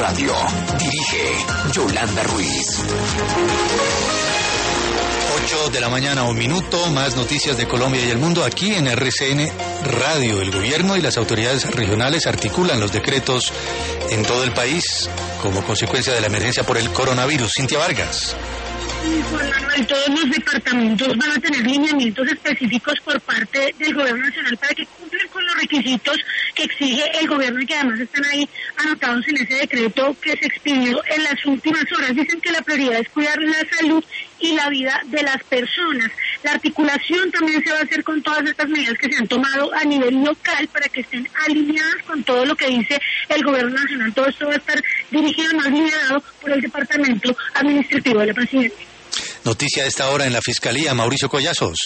Radio. Dirige Yolanda Ruiz. 8 de la mañana, 1 minuto, más noticias de Colombia y el mundo aquí en RCN Radio. El gobierno y las autoridades regionales articulan los decretos en todo el país como consecuencia de la emergencia por el coronavirus. Cintia Vargas. Juan Manuel, todos los departamentos van a tener lineamientos específicos por parte del gobierno nacional para que cumplan con los requisitos que exige el gobierno y que además están ahí anotados en ese decreto que se expidió en las últimas horas. Dicen que la prioridad es cuidar la salud y la vida de las personas. La articulación también se va a hacer con todas estas medidas que se han tomado a nivel local para que estén alineadas con todo lo que dice el gobierno nacional. Todo esto va a estar dirigido más liderado por el Departamento Administrativo de la Presidencia. Noticia a esta hora en la Fiscalía, Mauricio Collazos.